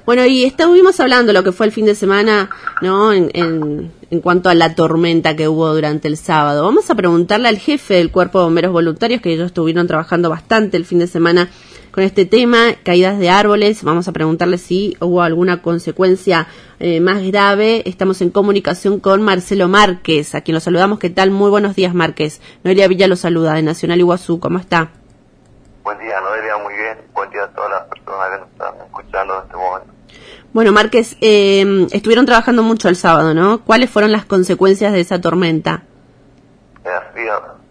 Bueno, y estuvimos hablando lo que fue el fin de semana, ¿no? En cuanto a la tormenta que hubo durante el sábado. Vamos a preguntarle al jefe del Cuerpo de Bomberos Voluntarios, que ellos estuvieron trabajando bastante el fin de semana con este tema, caídas de árboles. Vamos a preguntarle si hubo alguna consecuencia más grave. Estamos en comunicación con Marcelo Márquez, a quien lo saludamos. ¿Qué tal? Muy buenos días, Márquez. Noelia Villa lo saluda, de Nacional Iguazú. ¿Cómo está? Buen día, Noelia, muy bien. Buen día a todas las personas que nos están escuchando en este momento. Bueno, Márquez, estuvieron trabajando mucho el sábado, ¿no? ¿Cuáles fueron las consecuencias de esa tormenta? Así,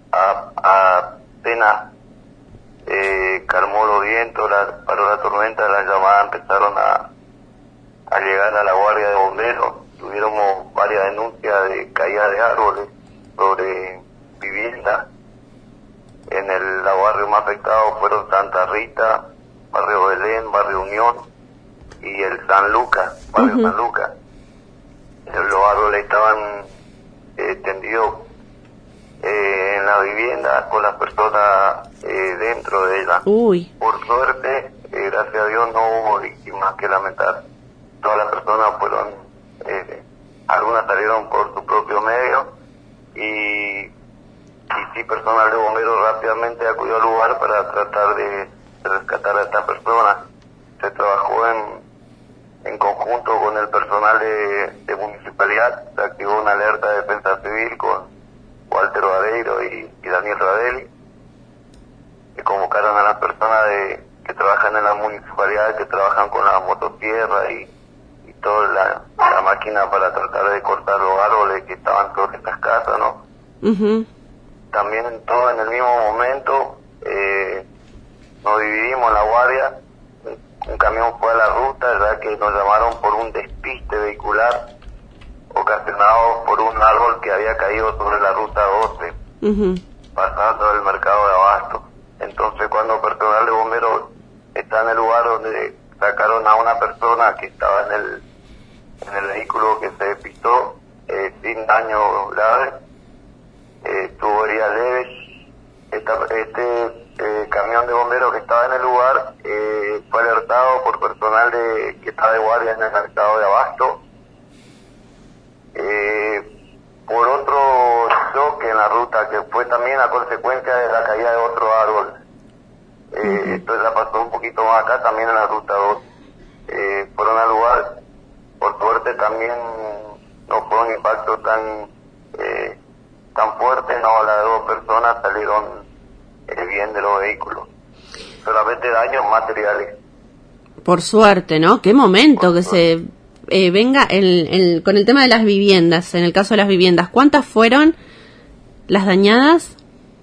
apenas calmó los vientos, paró la tormenta, las llamadas empezaron a llegar a la guardia de bomberos. Tuvimos varias denuncias de caída de árboles sobre viviendas. En los barrios más afectados fueron Santa Rita, Barrio Belén, Barrio Unión y el San Lucas, Barrio San Lucas. Los árboles estaban tendidos en la vivienda con las personas dentro de ella. Por suerte, gracias a Dios, no hubo víctimas que lamentar. Todas las personas fueron, algunas salieron por su propio medio y sí, personal de bomberos rápidamente acudió al lugar para tratar de rescatar a estas personas. Se trabajó en conjunto con el personal de municipalidad, se activó una alerta de defensa civil con Walter Vareiro y Daniel Radelli, que convocaron a las personas que trabajan en la municipalidad, que trabajan con la motosierra y toda la máquina para tratar de cortar los árboles que estaban sobre estas casas, ¿no? También en el mismo momento nos dividimos en la guardia. Un camión fue a la ruta, ya que nos llamaron por un despiste vehicular ocasionado por un árbol que había caído sobre la ruta 12, pasando el mercado de Abasto. Entonces, cuando personal de bomberos está en el lugar donde sacaron a una persona que estaba en el vehículo que se despistó, sin daño grave, tuvo heridas leves. Este camión de bomberos que estaba en el lugar fue alertado por personal que está de guardia en el mercado de Abasto. Por otro choque en la ruta, que fue también a consecuencia de la caída de otro árbol. Esto ya pasó un poquito más acá, también en la ruta 2. Fueron al lugar. Por suerte también no fue un impacto tan fuerte, no, las dos personas salieron bien de los vehículos. Solamente daños materiales. Por suerte, ¿no? Qué momento que se venga con el tema de las viviendas. En el caso de las viviendas, ¿cuántas fueron las dañadas?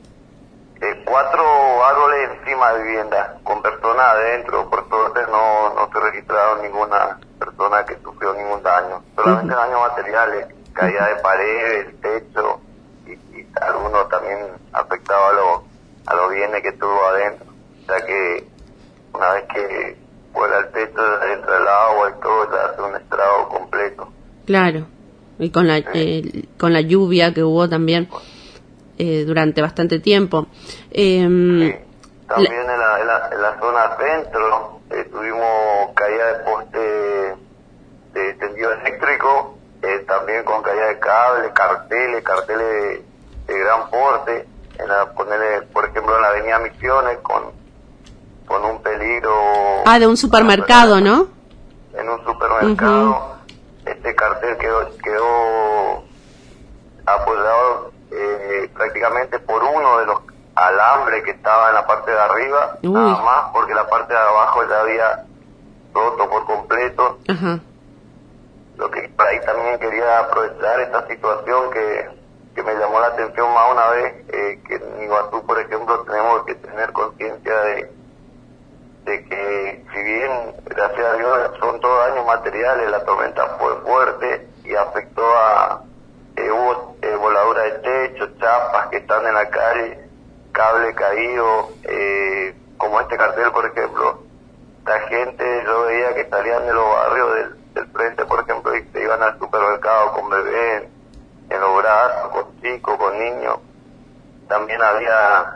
4 árboles encima de viviendas, con personas adentro. Por suerte no se registraron ninguna persona que sufrió ningún daño. Solamente daños materiales, caída de paredes, techo, y algunos también afectados a los bienes que tuvo adentro. O sea que una vez que vuela el techo, entra el agua y todo, ya hace un estrago completo. Claro, y con la lluvia que hubo también durante bastante tiempo. Sí. También en la zona centro tuvimos caída de poste de tendido eléctrico, también con caída de cable, carteles de gran porte, ponerle, por ejemplo, en la avenida Misiones con un peligro. De un supermercado, ¿no? En un supermercado, este cartel quedó apoyado prácticamente por uno de los alambres que estaba en la parte de arriba, nada más, porque la parte de abajo ya había roto por completo. Lo que por ahí también quería aprovechar esta situación que me llamó la atención más una vez, que en Iguazú, por ejemplo, tenemos que tener conciencia de que, si bien, gracias a Dios, son todos daños materiales, la tormenta fue fuerte y afectó hubo voladura de techo, chapas que están en la calle, cable caído, como este cartel, por ejemplo. La gente, yo veía que salían de los barrios del frente, por ejemplo, y se iban al supermercado con bebés en los brazos, con chicos, con niños. También había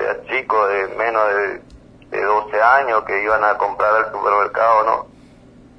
chicos de menos de 12 años que iban a comprar al supermercado, ¿no?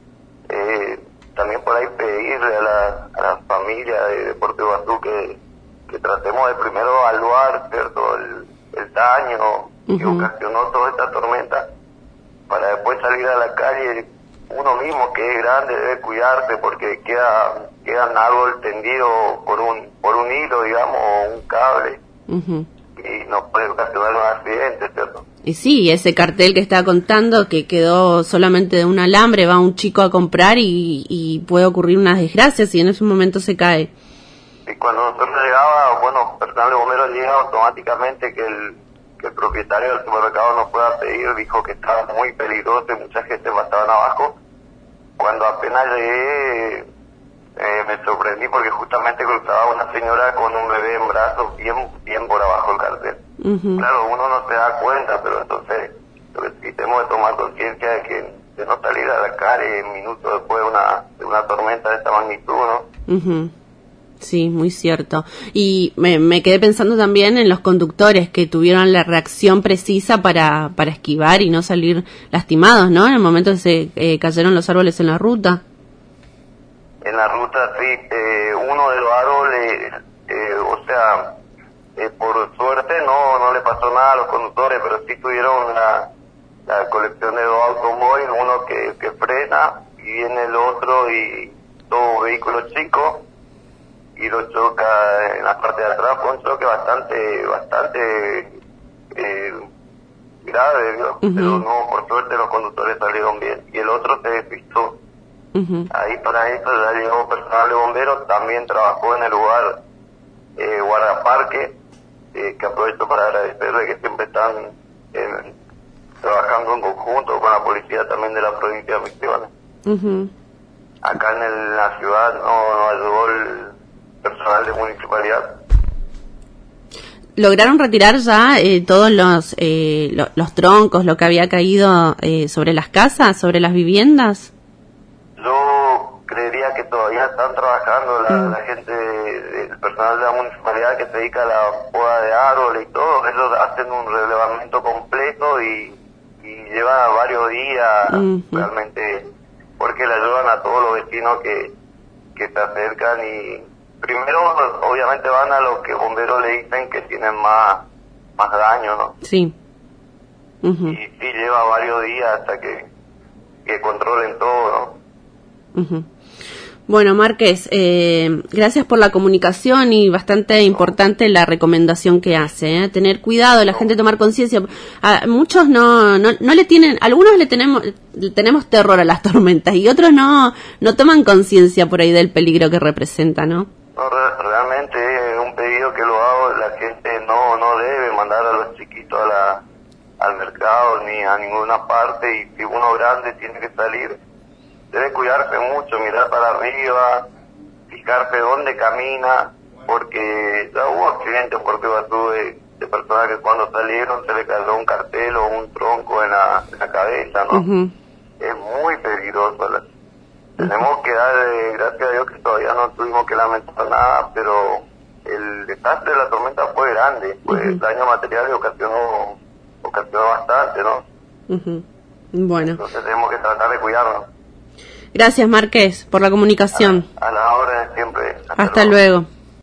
ahí pedirle a la familia de Puerto Iguazú que tratemos de primero evaluar, ¿cierto?, el daño que ocasionó toda esta tormenta, para después salir a la calle. Uno mismo que es grande debe cuidarse, porque queda un árbol tendido por un hilo, digamos, o un cable, y nos puede ocasionar un accidente, ¿cierto? Y sí, ese cartel que estaba contando, que quedó solamente de un alambre, va un chico a comprar y puede ocurrir una desgracia si en ese momento se cae. Y cuando nosotros llegaba, bueno, personal de bomberos llega automáticamente que el propietario del supermercado nos pueda pedir, dijo que estaba muy peligroso y mucha gente pasaban abajo. Cuando apenas llegué, me sorprendí porque justamente cruzaba una señora con un bebé en brazos, bien por abajo del cartel. Claro, uno no se da cuenta, pero entonces lo que sí tenemos que tomar conciencia de no salir a la calle minutos después de una tormenta de esta magnitud, ¿no? Sí, muy cierto. Y me quedé pensando también en los conductores que tuvieron la reacción precisa para esquivar y no salir lastimados, ¿no? En el momento que se cayeron los árboles en la ruta. En la ruta, sí. Uno de los árboles, por suerte no le pasó nada a los conductores, pero sí tuvieron la colección de dos automóviles, uno que frena y viene el otro y dos vehículos chicos, y lo choca en la parte de atrás. Fue un choque bastante grave, ¿no? Pero no, por suerte los conductores salieron bien, y el otro se despistó. Ahí para eso ya llegó personal de bomberos, también trabajó en el lugar guardaparque, que aprovecho para agradecerle que siempre están trabajando en conjunto con la policía también de la provincia de Misiones. Acá en la ciudad no ayudó el personal de municipalidad. ¿Lograron retirar ya todos los troncos, lo que había caído sobre las casas, sobre las viviendas? Yo creería que todavía están trabajando la gente del personal de la municipalidad que se dedica a la poda de árboles y todo. Ellos hacen un relevamiento completo y llevan varios días realmente, porque le ayudan a todos los vecinos que se acercan, y primero obviamente van a los que bomberos le dicen que tienen más daño, ¿no? Sí. Y sí lleva varios días hasta que controlen todo, ¿no? Bueno, Márquez, gracias por la comunicación, y bastante importante la recomendación que hace, tener cuidado, la gente tomar conciencia. A muchos no le tienen, algunos le tenemos terror a las tormentas, y otros no toman conciencia por ahí del peligro que representa, ¿no? No, realmente es un pedido que lo hago. La gente no debe mandar a los chiquitos al mercado ni a ninguna parte, y si uno grande tiene que salir, debe cuidarse mucho, mirar para arriba, fijarse dónde camina, porque ya hubo accidentes por Puerto Iguazú de personas que cuando salieron se le cayó un cartel o un tronco en la cabeza, ¿no? Es muy peligroso. Tenemos que dar gracias a Dios que todavía no tuvimos que lamentar nada, pero el desastre de la tormenta fue grande, el daño material y ocasionó bastante, ¿no? Bueno. Entonces tenemos que tratar de cuidarnos. Gracias, Márquez, por la comunicación. A la hora de siempre. Hasta luego.